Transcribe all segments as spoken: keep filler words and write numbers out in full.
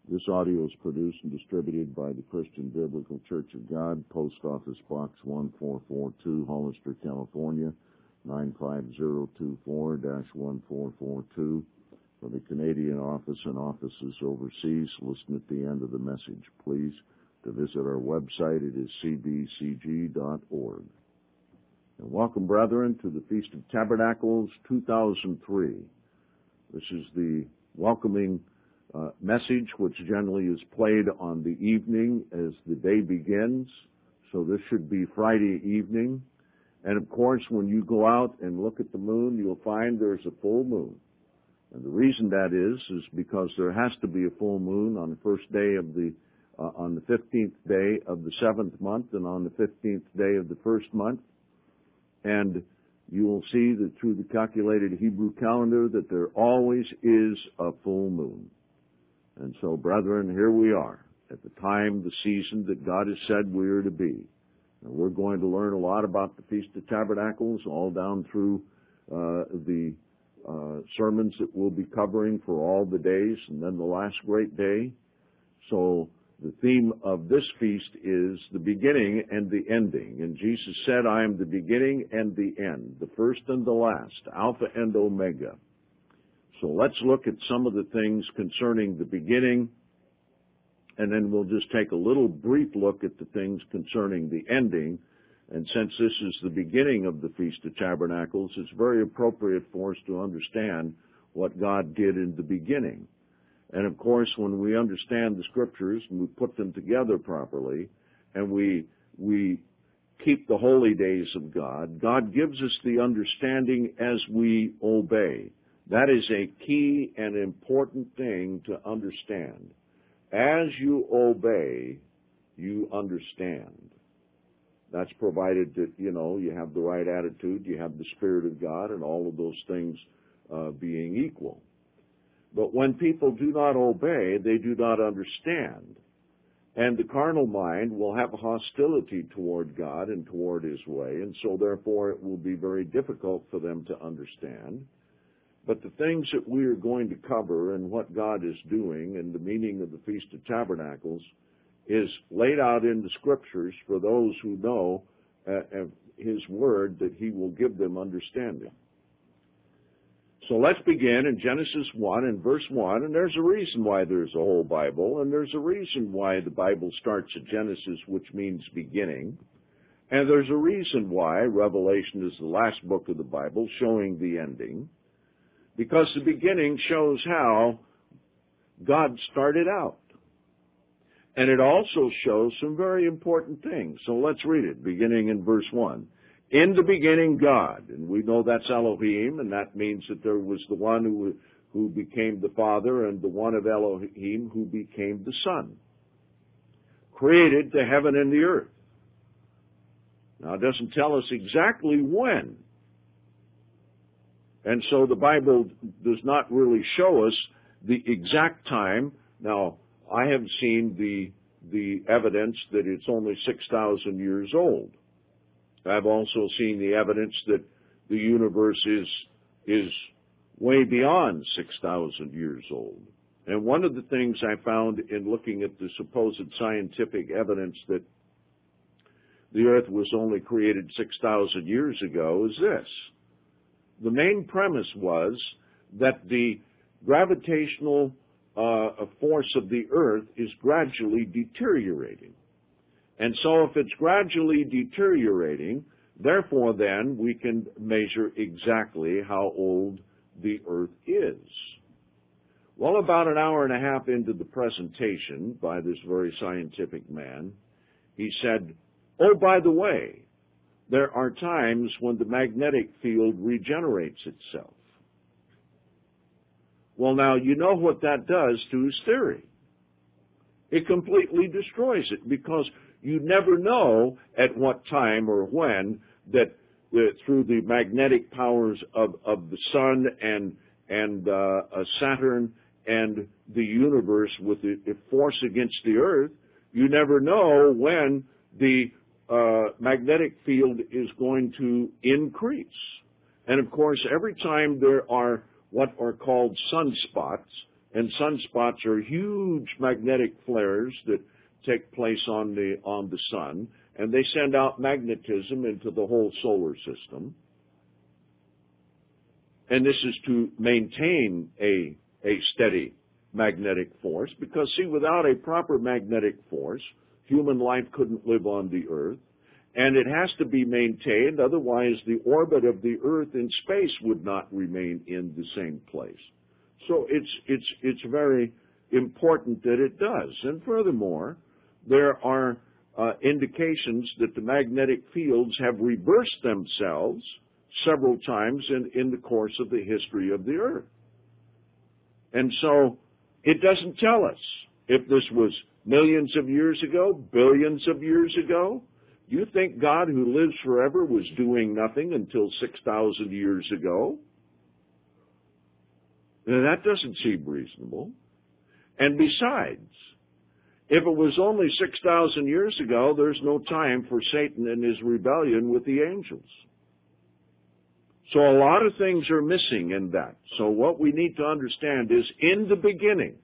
This audio is produced and distributed by the Christian Biblical Church of God, Post Office Box one four four two, Hollister, California, nine five zero two four dash one four four two. For the Canadian office and offices overseas, listen at the end of the message. Please, to visit our website, it is c b c g dot org. And welcome, brethren, to the Feast of Tabernacles two thousand three. This is the welcoming uh, message, which generally is played on the evening as the day begins. So this should be Friday evening. And of course, when you go out and look at the moon, you'll find there's a full moon. And the reason that is, is because there has to be a full moon on the first day of the, uh, on the fifteenth day of the seventh month and on the fifteenth day of the first month. And you will see that through the calculated Hebrew calendar that there always is a full moon. And so, brethren, here we are at the time, the season that God has said we are to be. And we're going to learn a lot about the Feast of Tabernacles all down through uh, the uh, sermons that we'll be covering for all the days and then the last great day. So the theme of this feast is the beginning and the ending. And Jesus said, I am the beginning and the end, the first and the last, Alpha and Omega. So let's look at some of the things concerning the beginning, and then we'll just take a little brief look at the things concerning the ending. And since this is the beginning of the Feast of Tabernacles, it's very appropriate for us to understand what God did in the beginning. And of course, when we understand the Scriptures and we put them together properly, and we we keep the holy days of God, God gives us the understanding as we obey. That is a key and important thing to understand. As you obey, you understand. That's provided that, you know, you have the right attitude, you have the Spirit of God, and all of those things uh, being equal. But when people do not obey, they do not understand. And the carnal mind will have a hostility toward God and toward His way, and so therefore it will be very difficult for them to understand. But the things that we are going to cover and what God is doing and the meaning of the Feast of Tabernacles is laid out in the Scriptures for those who know uh, His Word, that He will give them understanding. So let's begin in Genesis one and verse one, and there's a reason why there's a whole Bible, and there's a reason why the Bible starts at Genesis, which means beginning, and there's a reason why Revelation is the last book of the Bible, showing the ending, because the beginning shows how God started out. And it also shows some very important things. So let's read it, beginning in verse one. In the beginning, God, and we know that's Elohim, and that means that there was the one who, who became the Father and the one of Elohim who became the Son, created the heaven and the earth. Now, it doesn't tell us exactly when. And so the Bible does not really show us the exact time. Now, I have seen the the evidence that it's only six thousand years old. I've also seen the evidence that the universe is is way beyond six thousand years old. And one of the things I found in looking at the supposed scientific evidence that the earth was only created six thousand years ago is this. The main premise was that the gravitational uh, force of the earth is gradually deteriorating. And so if it's gradually deteriorating, therefore then we can measure exactly how old the earth is. Well, about an hour and a half into the presentation by this very scientific man, he said, oh, by the way, there are times when the magnetic field regenerates itself. Well, now, you know what that does to his theory. It completely destroys it, because you never know at what time or when that uh, through the magnetic powers of, of the sun and, and uh, Saturn and the universe with the, the force against the earth, you never know when the uh, magnetic field is going to increase. And of course, every time there are what are called sunspots, And sunspots are huge magnetic flares that take place on the, on the sun, and they send out magnetism into the whole solar system. And this is to maintain a, a steady magnetic force, because, see, without a proper magnetic force, human life couldn't live on the earth, and it has to be maintained, otherwise the orbit of the earth in space would not remain in the same place. So it's, it's, it's very important that it does. And furthermore, there are uh, indications that the magnetic fields have reversed themselves several times in, in the course of the history of the earth. And so it doesn't tell us if this was millions of years ago, billions of years ago. Do you think God, who lives forever, was doing nothing until six thousand years ago? Now, that doesn't seem reasonable. And besides, if it was only six thousand years ago, there's no time for Satan and his rebellion with the angels. So a lot of things are missing in that. So what we need to understand is, in the beginning,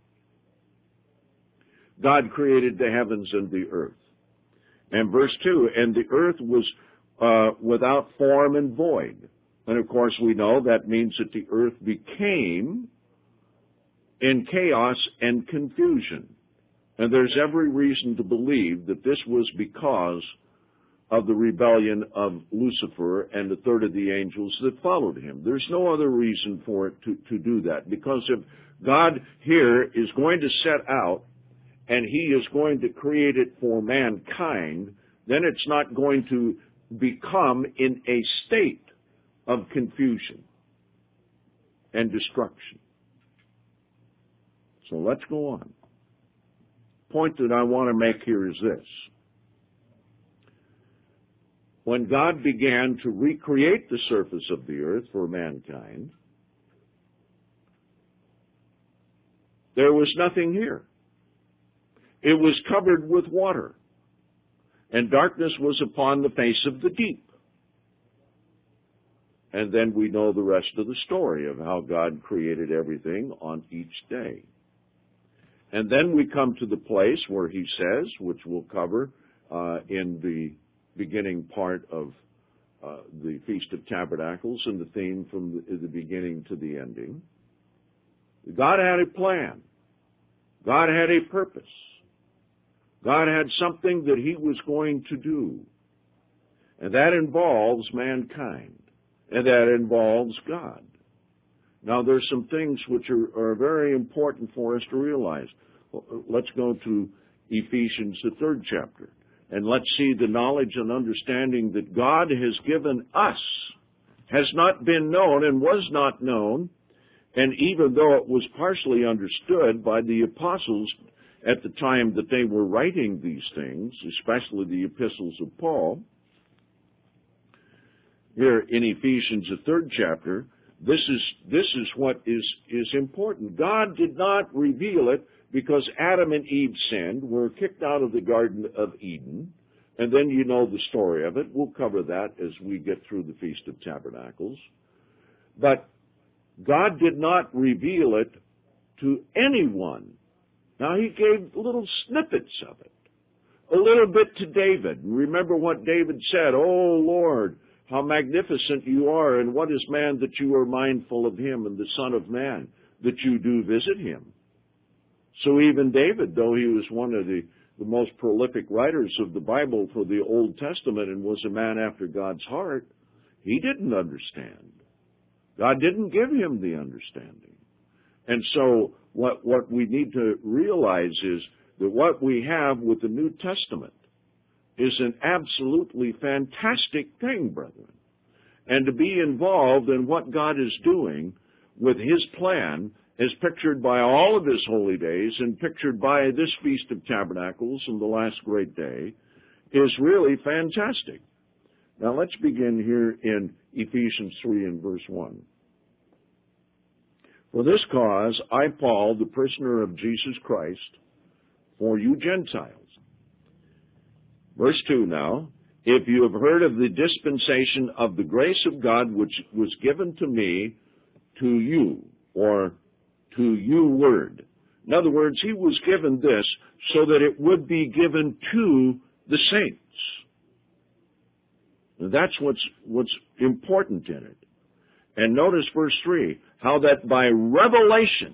God created the heavens and the earth. And verse two, and the earth was uh, without form and void. And of course we know that means that the earth became in chaos and confusion. And there's every reason to believe that this was because of the rebellion of Lucifer and a third of the angels that followed him. There's no other reason for it to, to do that. Because if God here is going to set out and he is going to create it for mankind, then it's not going to become in a state of confusion and destruction. So let's go on. Point that I want to make here is this. When God began to recreate the surface of the earth for mankind, there was nothing here. It was covered with water, and darkness was upon the face of the deep. And then we know the rest of the story of how God created everything on each day. And then we come to the place where he says, which we'll cover uh, in the beginning part of uh, the Feast of Tabernacles and the theme from the, the beginning to the ending. God had a plan. God had a purpose. God had something that he was going to do. And that involves mankind. And that involves God. Now, there's some things which are, are very important for us to realize. Let's go to Ephesians, the third chapter. And let's see the knowledge and understanding that God has given us has not been known and was not known. And even though it was partially understood by the apostles at the time that they were writing these things, especially the epistles of Paul, here in Ephesians, the third chapter, this is, this is what is, is important. God did not reveal it because Adam and Eve sinned, were kicked out of the Garden of Eden, and then you know the story of it. We'll cover that as we get through the Feast of Tabernacles. But God did not reveal it to anyone. Now, he gave little snippets of it, a little bit to David. Remember what David said, "Oh, Lord, how magnificent you are, and what is man that you are mindful of him, and the Son of Man that you do visit him." So even David, though he was one of the, the most prolific writers of the Bible for the Old Testament and was a man after God's heart, he didn't understand. God didn't give him the understanding. And so what, what we need to realize is that what we have with the New Testament is an absolutely fantastic thing, brethren. And to be involved in what God is doing with his plan, as pictured by all of his holy days and pictured by this Feast of Tabernacles and the last great day, is really fantastic. Now let's begin here in Ephesians three and verse one. "For this cause I, Paul, the prisoner of Jesus Christ, for you Gentiles." Verse two now, "If you have heard of the dispensation of the grace of God which was given to me, to you," or to you word. In other words, he was given this so that it would be given to the saints. That's what's, what's important in it. And notice verse three, how that by revelation,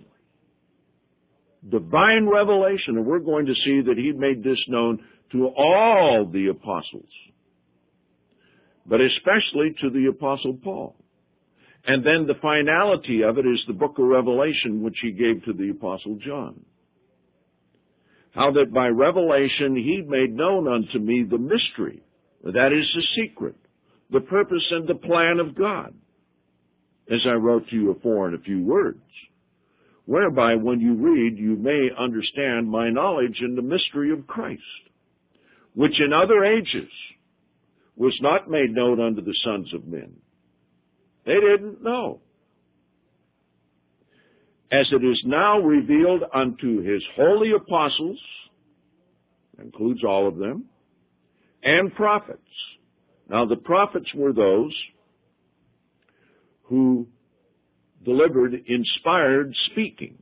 divine revelation, and we're going to see that he made this known to all the apostles, but especially to the apostle Paul. And then the finality of it is the book of Revelation, which he gave to the apostle John. How that by revelation he made known unto me the mystery, that is the secret, the purpose and the plan of God, as I wrote to you afore in a few words, whereby when you read you may understand my knowledge in the mystery of Christ, which in other ages was not made known unto the sons of men. They didn't know. As it is now revealed unto his holy apostles, includes all of them, and prophets. Now the prophets were those who delivered inspired speaking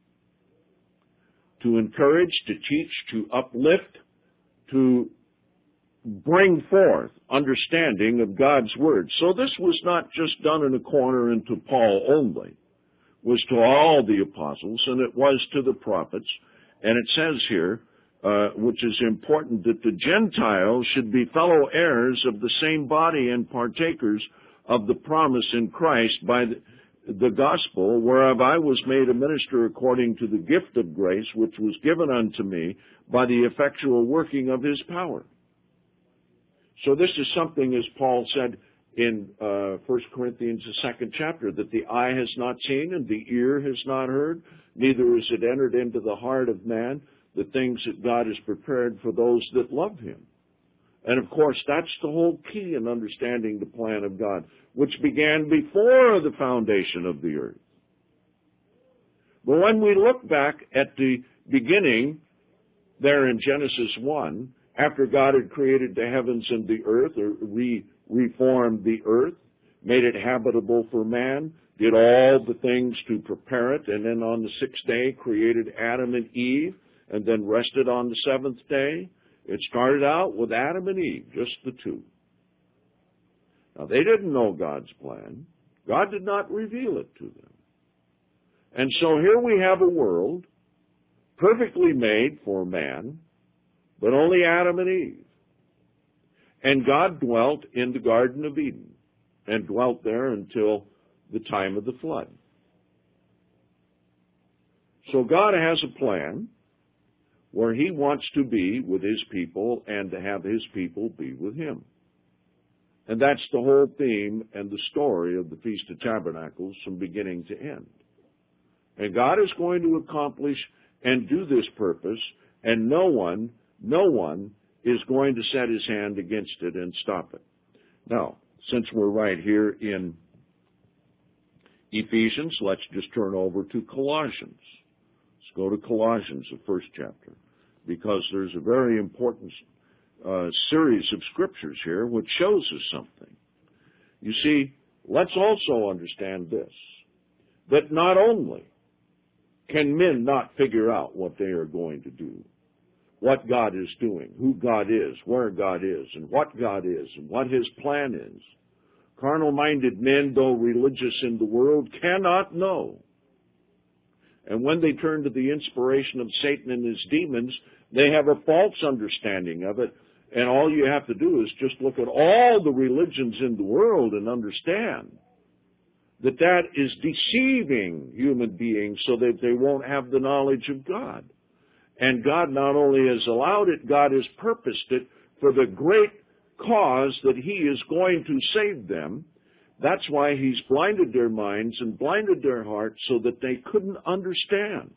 to encourage, to teach, to uplift, to bring forth understanding of God's Word. So this was not just done in a corner and to Paul only. It was to all the apostles, and it was to the prophets. And it says here, uh, which is important, that the Gentiles should be fellow heirs of the same body and partakers of the promise in Christ by the, the gospel, whereof I was made a minister according to the gift of grace, which was given unto me by the effectual working of his power. So this is something, as Paul said in uh, First Corinthians, the second chapter, that the eye has not seen and the ear has not heard, neither has it entered into the heart of man, the things that God has prepared for those that love him. And of course, that's the whole key in understanding the plan of God, which began before the foundation of the earth. But when we look back at the beginning there in Genesis one, after God had created the heavens and the earth, or re- reformed the earth, made it habitable for man, did all the things to prepare it, and then on the sixth day created Adam and Eve, and then rested on the seventh day. It started out with Adam and Eve, just the two. Now, they didn't know God's plan. God did not reveal it to them. And so here we have a world perfectly made for man, but only Adam and Eve. And God dwelt in the Garden of Eden, and dwelt there until the time of the flood. So God has a plan where he wants to be with his people and to have his people be with him. And that's the whole theme and the story of the Feast of Tabernacles from beginning to end. And God is going to accomplish and do this purpose, and no one, no one is going to set his hand against it and stop it. Now, since we're right here in Ephesians, let's just turn over to Colossians. Let's go to Colossians, the first chapter, because there's a very important uh, series of scriptures here which shows us something. You see, let's also understand this, that not only can men not figure out what they are going to do, what God is doing, who God is, where God is, and what God is, and what his plan is. Carnal-minded men, though religious in the world, cannot know. And when they turn to the inspiration of Satan and his demons, they have a false understanding of it. And all you have to do is just look at all the religions in the world and understand that that is deceiving human beings so that they won't have the knowledge of God. And God not only has allowed it, God has purposed it for the great cause that he is going to save them. That's why he's blinded their minds and blinded their hearts so that they couldn't understand.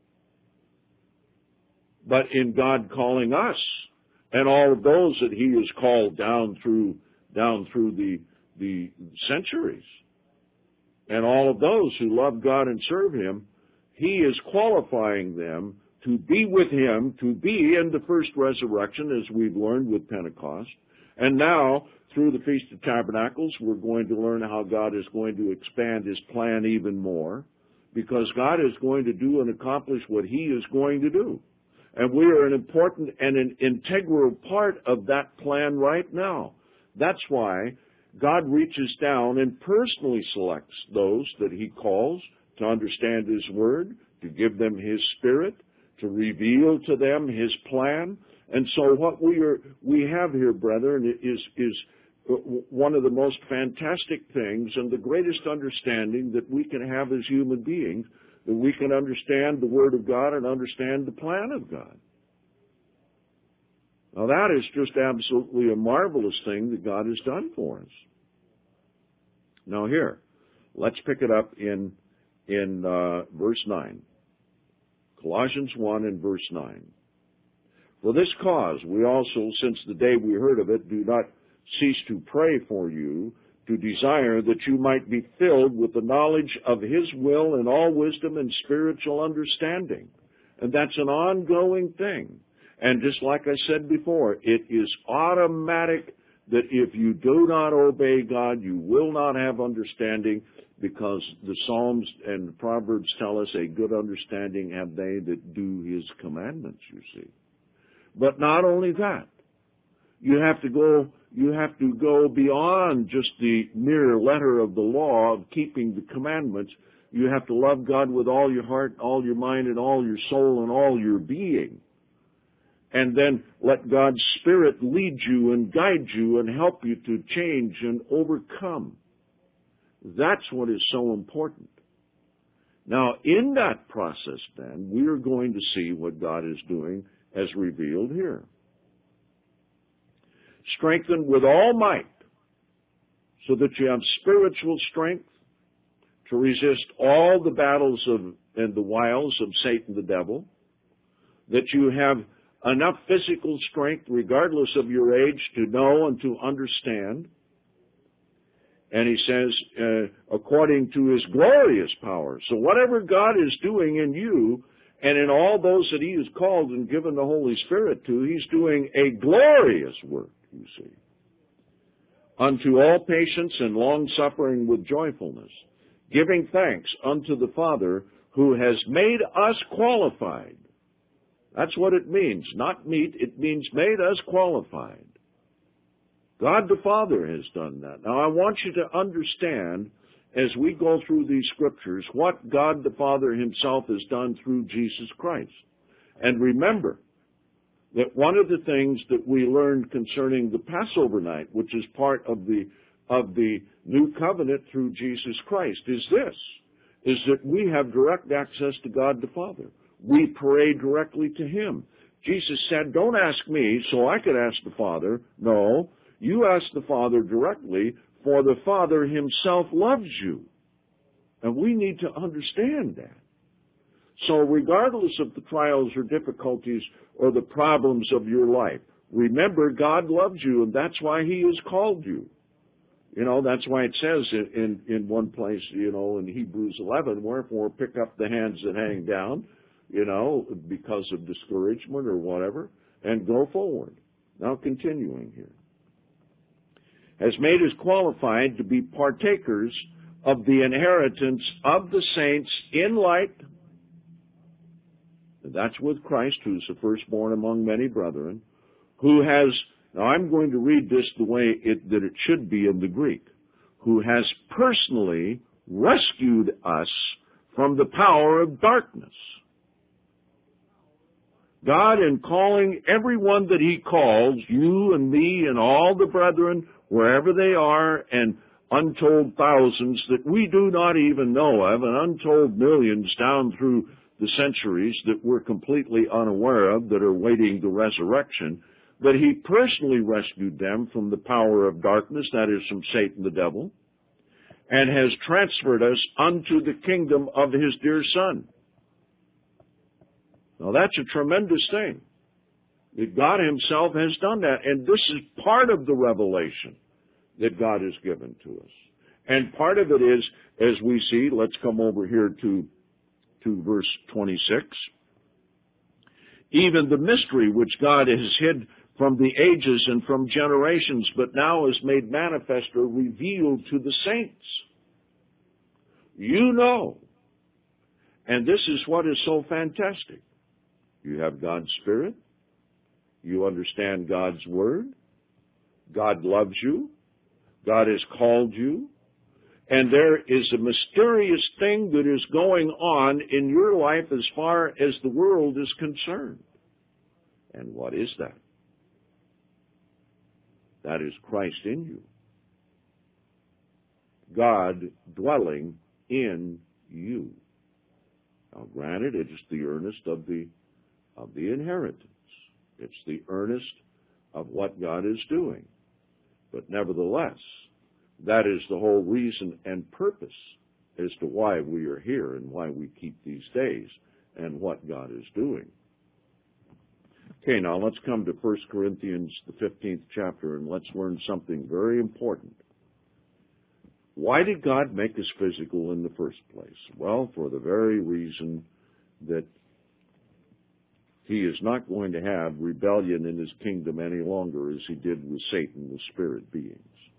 But in God calling us and all of those that he has called down through down through the the centuries, and all of those who love God and serve him, he is qualifying them to be with him, to be in the first resurrection, as we've learned with Pentecost. And now, through the Feast of Tabernacles, we're going to learn how God is going to expand his plan even more, because God is going to do and accomplish what He is going to do. And we are an important and an integral part of that plan right now. That's why God reaches down and personally selects those that He calls to understand His Word, to give them His Spirit, to reveal to them His plan. And so what we are, we have here, brethren, is, is one of the most fantastic things and the greatest understanding that we can have as human beings, that we can understand the Word of God and understand the plan of God. Now that is just absolutely a marvelous thing that God has done for us. Now here, let's pick it up in, in uh, verse nine. Colossians one and verse nine. For this cause we also, since the day we heard of it, do not cease to pray for you, to desire that you might be filled with the knowledge of His will in all wisdom and spiritual understanding. And that's an ongoing thing. And just like I said before, it is automatic that if you do not obey God, you will not have understanding, because the Psalms and the Proverbs tell us a good understanding have they that do His commandments, you see. But not only that, you have to go, you have to go beyond just the mere letter of the law of keeping the commandments. You have to love God with all your heart, all your mind, and all your soul, and all your being. And then let God's Spirit lead you and guide you and help you to change and overcome. That's what is so important. Now, in that process, then, we are going to see what God is doing as revealed here. Strengthened with all might, so that you have spiritual strength to resist all the battles of and the wiles of Satan the devil, that you have enough physical strength, regardless of your age, to know and to understand. And he says, uh, according to His glorious power. So whatever God is doing in you and in all those that He has called and given the Holy Spirit to, He's doing a glorious work, you see. Unto all patience and long-suffering with joyfulness, giving thanks unto the Father who has made us qualified. That's what it means. Not meet, it means made us qualified. God the Father has done that. Now I want you to understand, as we go through these scriptures, what God the Father Himself has done through Jesus Christ. And remember that one of the things that we learned concerning the Passover night, which is part of the of the new covenant through Jesus Christ, is this, is that we have direct access to God the Father. We pray directly to Him. Jesus said, don't ask me so I could ask the Father. No, you ask the Father directly, for the Father Himself loves you. And we need to understand that. So regardless of the trials or difficulties or the problems of your life, remember God loves you, and that's why He has called you. You know, that's why it says in, in, in one place, you know, in Hebrews eleven, wherefore pick up the hands that hang down, you know, because of discouragement or whatever, and go forward. Now continuing here. Has made us qualified to be partakers of the inheritance of the saints in light. That's with Christ, who's the firstborn among many brethren, who has, now I'm going to read this the way it, that it should be in the Greek, who has personally rescued us from the power of darkness. God, in calling everyone that He calls, you and me and all the brethren, wherever they are, and untold thousands that we do not even know of, and untold millions down through the centuries that we're completely unaware of, that are waiting the resurrection, that He personally rescued them from the power of darkness, that is, from Satan the devil, and has transferred us unto the kingdom of His dear Son. Now that's a tremendous thing, that God Himself has done that, and this is part of the revelation that God has given to us. And part of it is, as we see, let's come over here to, to verse twenty-six, even the mystery which God has hid from the ages and from generations, but now is made manifest or revealed to the saints. You know And this is what is so fantastic. You have God's Spirit. You understand God's Word. God loves you. God has called you. And there is a mysterious thing that is going on in your life as far as the world is concerned. And what is that? That is Christ in you. God dwelling in you. Now, granted, it is the earnest of the of the inheritance. It's the earnest of what God is doing. But nevertheless, that is the whole reason and purpose as to why we are here and why we keep these days and what God is doing. Okay, now let's come to First Corinthians, the fifteenth chapter, and let's learn something very important. Why did God make us physical in the first place? Well, for the very reason that He is not going to have rebellion in His kingdom any longer as He did with Satan, the spirit beings.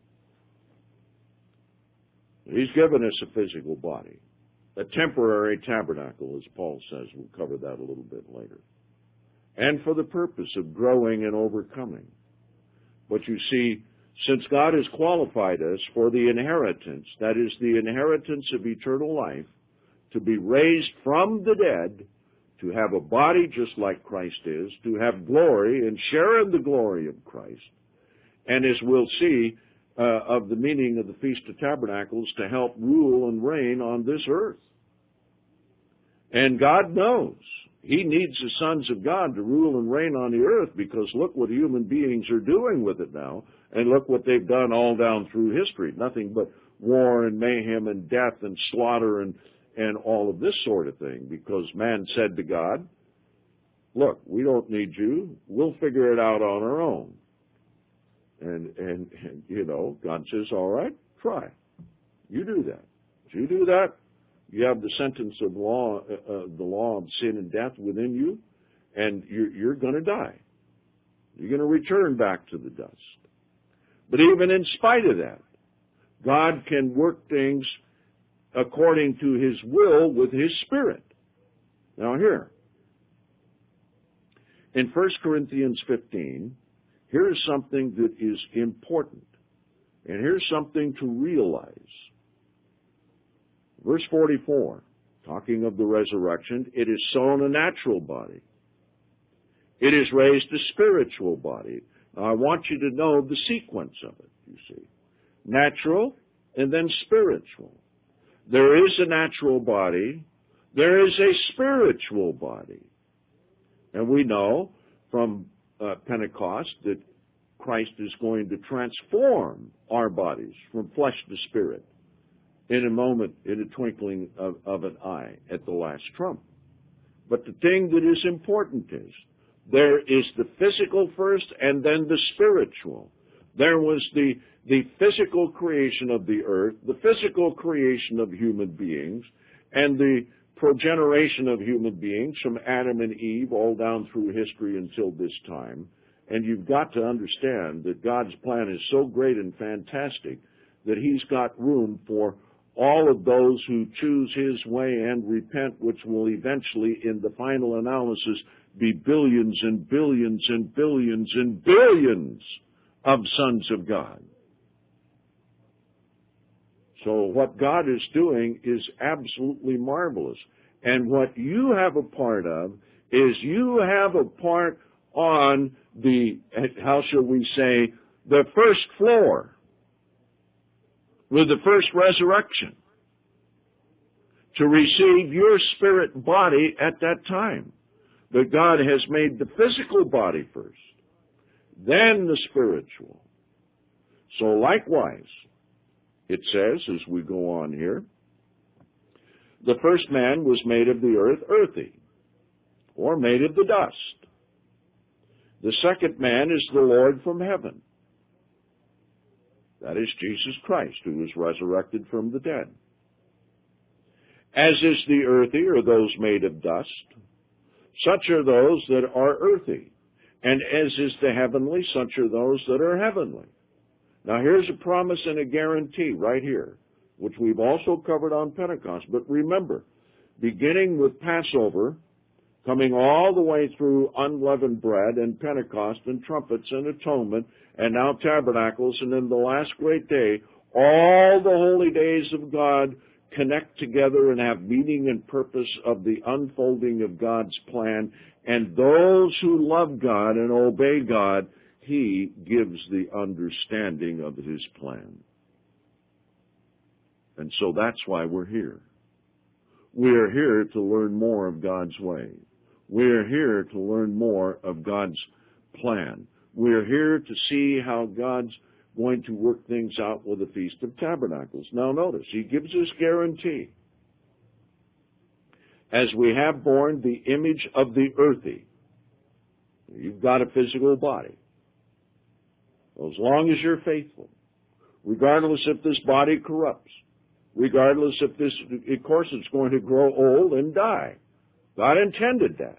He's given us a physical body, a temporary tabernacle, as Paul says. We'll cover that a little bit later. And for the purpose of growing and overcoming. But you see, since God has qualified us for the inheritance, that is the inheritance of eternal life, to be raised from the dead, to have a body just like Christ is, to have glory and share in the glory of Christ, and as we'll see uh, of the meaning of the Feast of Tabernacles, to help rule and reign on this earth. And God knows He needs the sons of God to rule and reign on the earth, because look what human beings are doing with it now, and look what they've done all down through history. Nothing but war and mayhem and death and slaughter and, and all of this sort of thing, because man said to God, look, we don't need you. We'll figure it out on our own. And, and, and you know, God says, all right, try. You do that. If you do that, you have the sentence of law, uh, the law of sin and death within you, and you're, you're going to die. You're going to return back to the dust. But even in spite of that, God can work things according to His will with His Spirit. Now here, in First Corinthians fifteen, here's something that is important, and here's something to realize. Verse forty-four, talking of the resurrection, it is sown a natural body. It is raised a spiritual body. Now, I want you to know the sequence of it, you see. Natural and then spiritual. There is a natural body. There is a spiritual body. And we know from uh, Pentecost that Christ is going to transform our bodies from flesh to spirit in a moment, in a twinkling of, of an eye at the last trump. But the thing that is important is, there is the physical first and then the spiritual. There was the, the physical creation of the earth, the physical creation of human beings, and the progeneration of human beings from Adam and Eve all down through history until this time. And you've got to understand that God's plan is so great and fantastic that He's got room for all of those who choose His way and repent, which will eventually, in the final analysis, be billions and billions and billions and billions of sons of God. So what God is doing is absolutely marvelous. And what you have a part of is you have a part on the, how shall we say, the first floor with the first resurrection, to receive your spirit body at that time. But God has made the physical body first, then the spiritual. So likewise, it says, as we go on here, the first man was made of the earth, earthy, or made of the dust. The second man is the Lord from heaven. That is Jesus Christ, who was resurrected from the dead. As is the earthy, or those made of dust, such are those that are earthy. And as is the heavenly, such are those that are heavenly. Now here's a promise and a guarantee right here, which we've also covered on Pentecost. But remember, beginning with Passover, coming all the way through unleavened bread and Pentecost and trumpets and atonement, and now tabernacles, and then the last great day, all the holy days of God connect together and have meaning and purpose of the unfolding of God's plan. And those who love God and obey God, He gives the understanding of His plan. And so that's why we're here. We're here to learn more of God's way. We're here to learn more of God's plan. We're here to see how God's going to work things out with the Feast of Tabernacles. Now notice, He gives us guarantee. As we have borne the image of the earthy, you've got a physical body. As long as you're faithful, regardless if this body corrupts, regardless if this, of course, it's going to grow old and die. God intended that.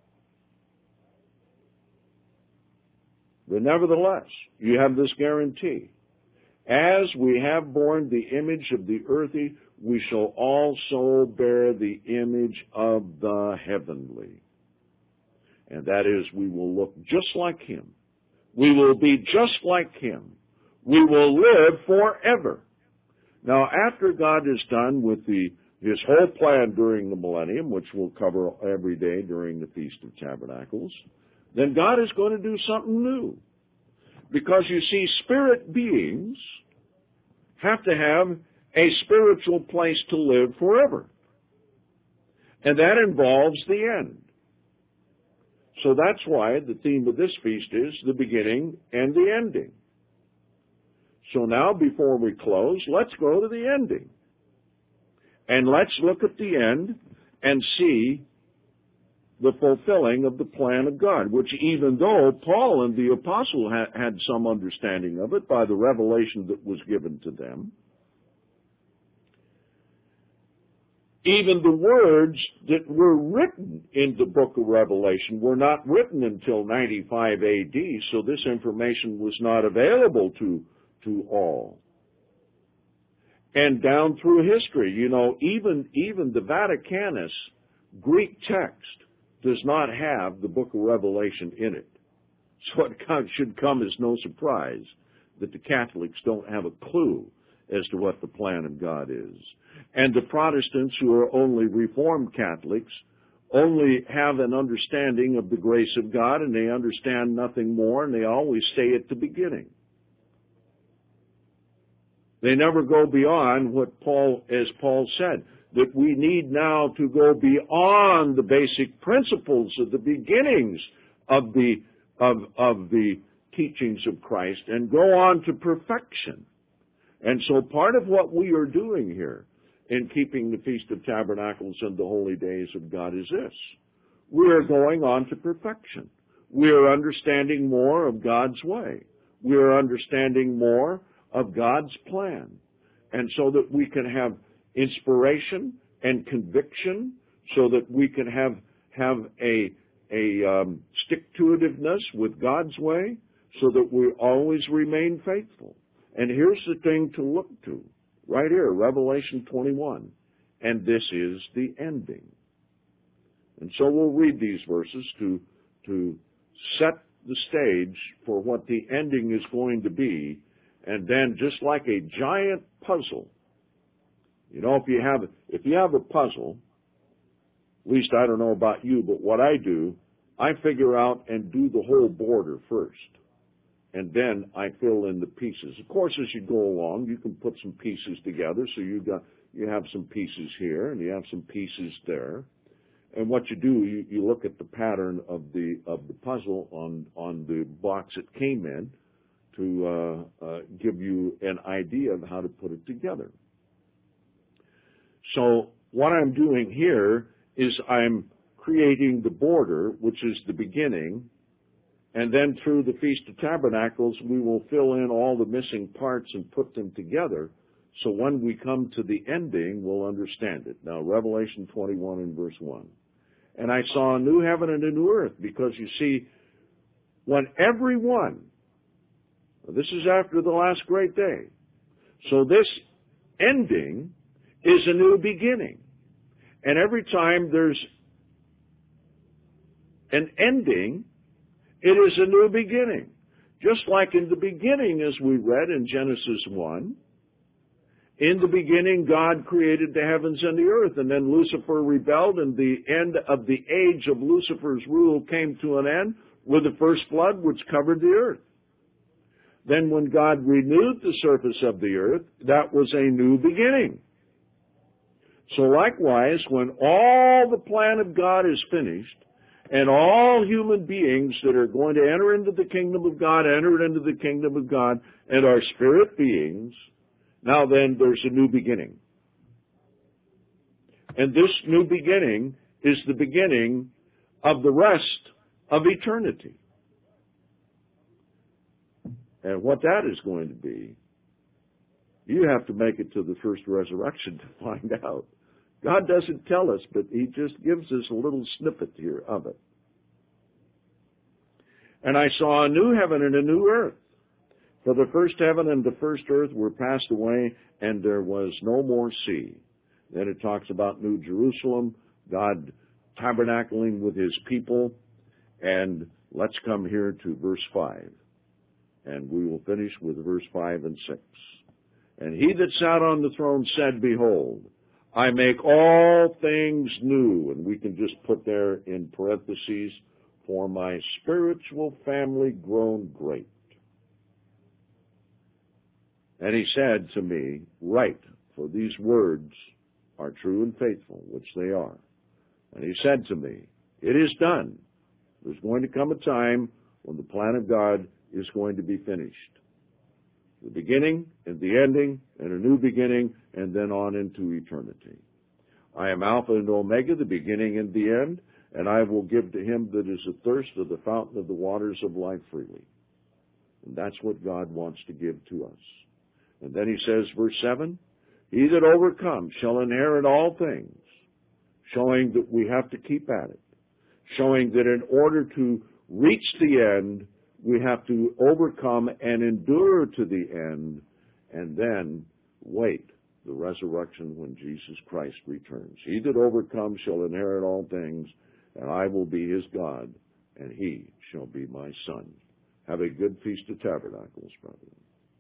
But nevertheless, you have this guarantee. As we have borne the image of the earthy, we shall also bear the image of the heavenly. And that is, we will look just like Him. We will be just like Him. We will live forever. Now, after God is done with the His whole plan during the millennium, which we'll cover every day during the Feast of Tabernacles, then God is going to do something new. Because you see, spirit beings have to have a spiritual place to live forever. And that involves the end. So that's why the theme of this feast is the beginning and the ending. So now, before we close, let's go to the ending. And let's look at the end and see the fulfilling of the plan of God, which even though Paul and the apostle ha- had some understanding of it by the revelation that was given to them, even the words that were written in the book of Revelation were not written until ninety-five A D, so this information was not available to, to all. And down through history, you know, even, even the Vaticanus Greek text does not have the book of Revelation in it. So it should come as no surprise that the Catholics don't have a clue as to what the plan of God is. And the Protestants, who are only Reformed Catholics, only have an understanding of the grace of God, and they understand nothing more, and they always stay at the beginning. They never go beyond what Paul, as Paul said, that we need now to go beyond the basic principles of the beginnings of the of of the teachings of Christ and go on to perfection. And so part of what we are doing here in keeping the Feast of Tabernacles and the holy days of God is this. We are going on to perfection. We are understanding more of God's way. We are understanding more of God's plan. And so that we can have inspiration and conviction, so that we can have have a a um, stick-to-itiveness with God's way, so that we always remain faithful. And here's the thing to look to, right here, Revelation twenty-one, and this is the ending. And so we'll read these verses to to set the stage for what the ending is going to be, and then just like a giant puzzle. You know, if you have if you have a puzzle, at least I don't know about you, but what I do, I figure out and do the whole border first. And then I fill in the pieces. Of course, as you go along, you can put some pieces together. So you got you have some pieces here and you have some pieces there. And what you do, you, you look at the pattern of the of the puzzle on on the box it came in to uh, uh, give you an idea of how to put it together. So what I'm doing here is I'm creating the border, which is the beginning, and then through the Feast of Tabernacles, we will fill in all the missing parts and put them together, so when we come to the ending, we'll understand it. Now, Revelation twenty-one and verse one. And I saw a new heaven and a new earth, because you see, when everyone, this is after the last great day, so this ending is a new beginning. And every time there's an ending, it is a new beginning. Just like in the beginning, as we read in Genesis one, in the beginning God created the heavens and the earth, and then Lucifer rebelled, and the end of the age of Lucifer's rule came to an end with the first flood which covered the earth. Then when God renewed the surface of the earth, that was a new beginning. So likewise, when all the plan of God is finished, and all human beings that are going to enter into the kingdom of God, enter into the kingdom of God, and are spirit beings, now then there's a new beginning. And this new beginning is the beginning of the rest of eternity. And what that is going to be, you have to make it to the first resurrection to find out. God doesn't tell us, but He just gives us a little snippet here of it. And I saw a new heaven and a new earth. For the first heaven and the first earth were passed away, and there was no more sea. Then it talks about New Jerusalem, God tabernacling with His people. And let's come here to verse five. And we will finish with verse five and six. And He that sat on the throne said, Behold, I make all things new. And we can just put there in parentheses, for my spiritual family grown great. And He said to me, Write, for these words are true and faithful, which they are. And He said to me, It is done. There's going to come a time when the plan of God is going to be finished. The beginning and the ending and a new beginning, and then on into eternity. I am Alpha and Omega, the beginning and the end, and I will give to him that is athirst of the fountain of the waters of life freely. And that's what God wants to give to us. And then He says, verse seven, He that overcomes shall inherit all things, showing that we have to keep at it, showing that in order to reach the end, we have to overcome and endure to the end, and then wait the resurrection when Jesus Christ returns. He that overcomes shall inherit all things, and I will be his God, and he shall be my son. Have a good Feast of Tabernacles, brethren.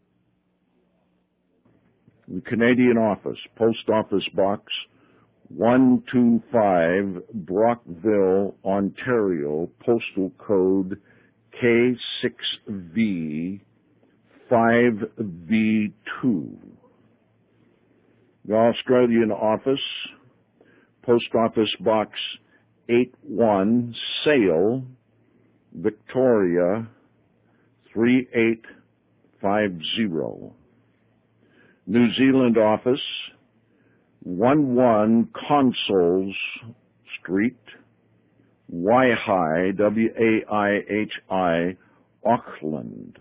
The Canadian Office, Post Office Box one two five, Brockville, Ontario, postal code K six V five V two. The Australian Office, Post Office Box eight one, Sale, Victoria, three eight five zero. New Zealand Office, one one Consols Street, Waihi, W A I H I, Auckland.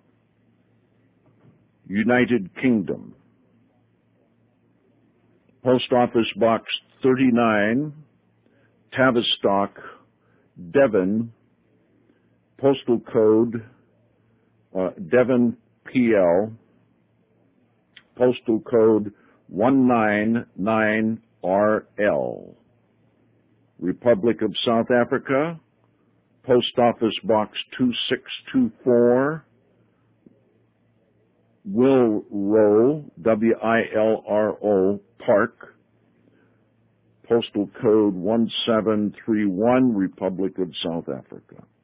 United Kingdom, Post Office Box thirty-nine, Tavistock, Devon, postal code uh, Devon P L, postal code one nine nine R L. Republic of South Africa, Post Office Box two six two four, Wilro, W I L R O, Park, postal code one seven three one, Republic of South Africa.